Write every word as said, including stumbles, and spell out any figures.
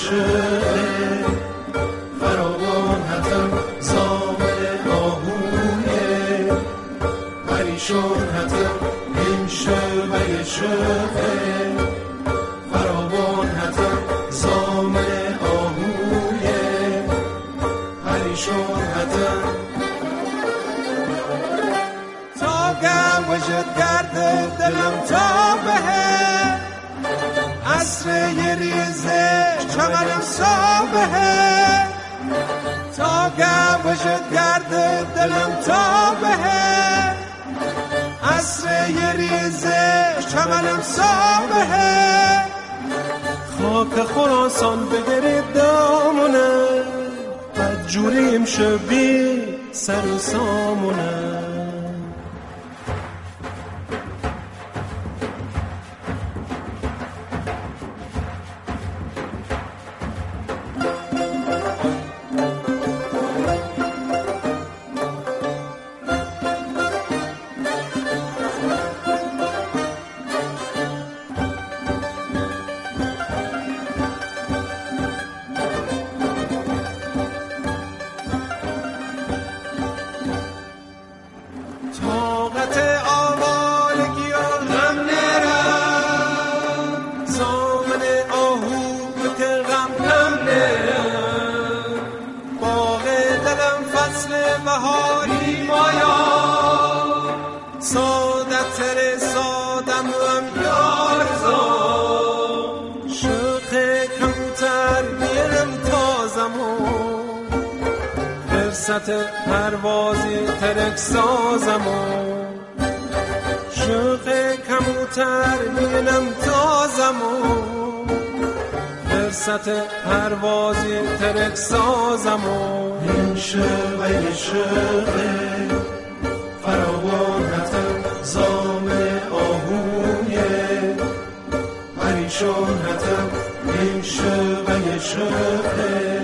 شعر فراوان هتم زامن آهوی پریشان هتم این شعر شعر فراوان هتم زامن آهوی پریشان هتم تا گم وجود کرده دلم تا بهه عصر یه ریزه چمنم صابهه تا گم وجود کرده دلم تا بهه عصر یه ریزه چمنم صابهه خاک خراسان بگرید دامونه بدجوریم شبی سر و سامونه پروازی ترک سازم و شوق کموتر بینم تازم و فرصت پروازی ترک سازم و این شعر شعر فراوان هتم زامن آهوی پریشان هتم این شعر شعر